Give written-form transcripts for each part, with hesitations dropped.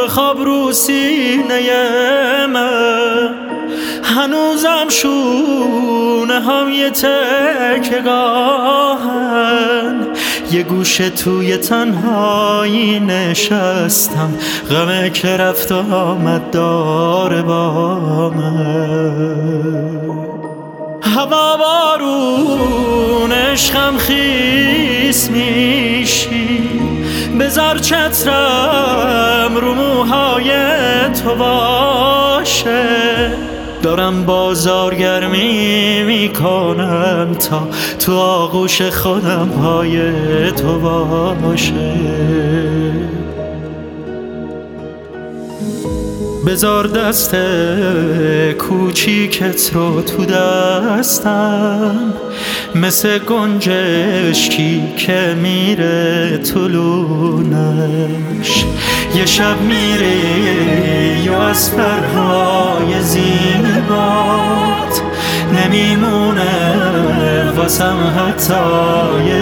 بخواب رو سینه من، هنوزم شونه هم یه تکگاهن. یه گوشه توی تنهایی نشستم، غمه که رفت آمد داره با من. هوا بارون عشقم خیس میشی، بذار چترم رو موهای تو باشه. دارم بازارگرمی میکنم تا تو آغوش خودم پای تو باشه. بذار دست کوچیکت رو تو دستم، مثل گنجشکی که میره تو لونش. یه شب میره یا از پرهای زیبات نمیمونه واسم حتی یه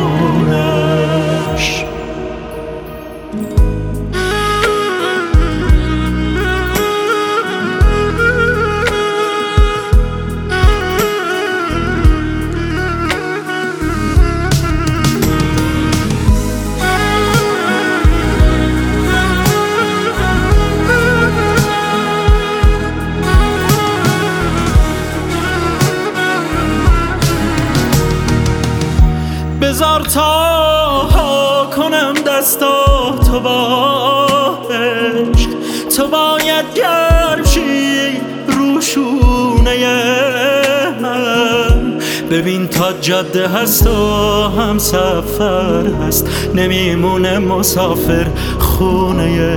دونش. بذار تا کنم دستاتو با عشق، تو باید گرم شی رو شونه من. ببین تا جاده هست و هم سفر هست، نمیمونه مسافر خونه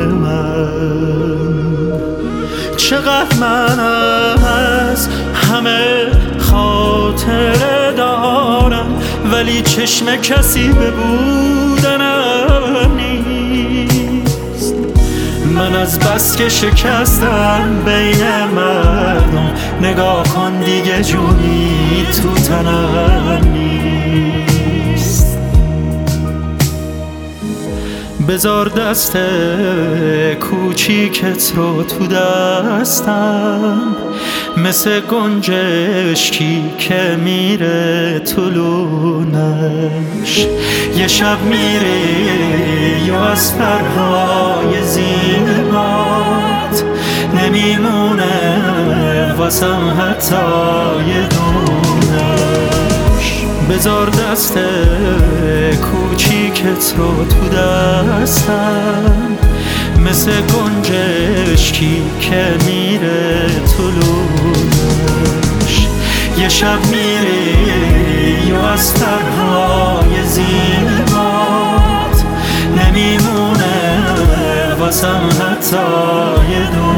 من. چقدر من از همه خاطره دارم، ولی چشم کسی به بودنم نیست. من از بس که شکستم بین مردم، نگاه کن دیگه جونی تو تنم نیست. بذار دست کوچیکت رو تو دستم، مثل گنجشکی که میره تو لونش. یه شب میره یا از پرهای زیبات نمیمونه واسم حتی یه دونش. بذار دست کوچیکت رو تو دستم، مثل گنجشکی که میره تو لونش. یه شب میره یا از پرهای زیبات نمیمونه واسم حتی یه دونش.